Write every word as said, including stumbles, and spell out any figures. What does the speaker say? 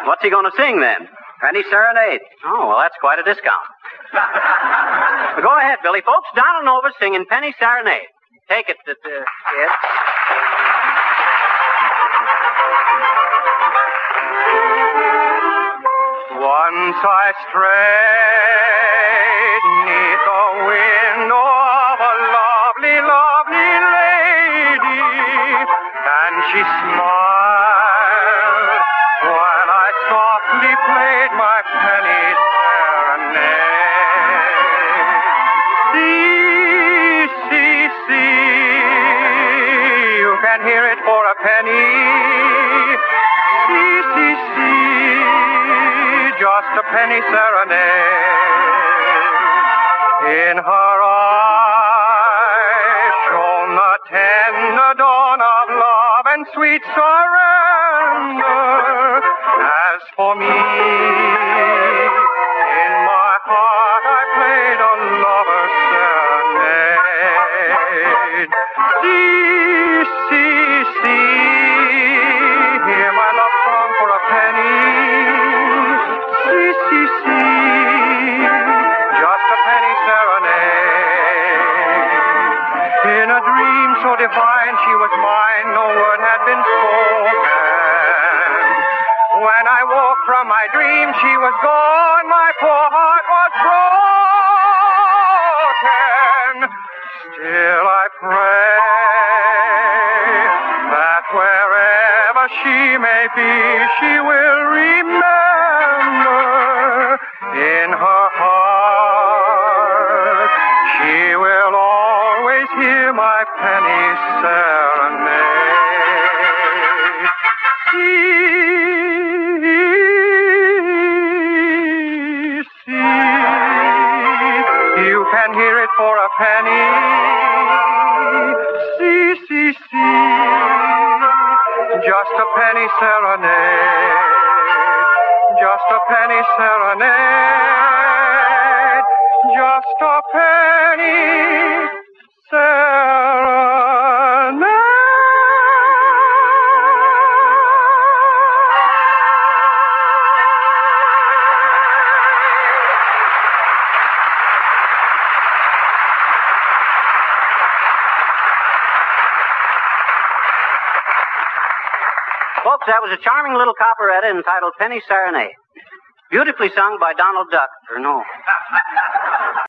What's he going to sing, then? Penny Serenade. Oh, well, that's quite a discount. Well, go ahead, Billy. Folks, Donald Nova singing Penny Serenade. Take it, uh, kid. Once I strayed neath the window of a lovely, lovely lady, and she smiled while I softly played my penny serenade. See, see, see, you can hear it for a penny. See, see, see, just a penny serenade. In her eyes shone the tender dawn of love and sweet surrender. As for me, in my heart I played a lover's serenade. See, see, see, hear my love song for a penny. See, see, see, just a penny serenade. In a dream so divine she was mine, no word had been spoken. When I woke from my dream she was gone, my poor heart was broken. Still I pray that wherever she may be, she will remember in her heart she will always hear my penny serenade. See, see, you can hear it for a penny. See, see, see, just a penny serenade. Just a penny serenade. Just a penny serenade. Folks, that was a charming little operetta entitled Penny Serenade. Beautifully sung by Donald Duck, or no.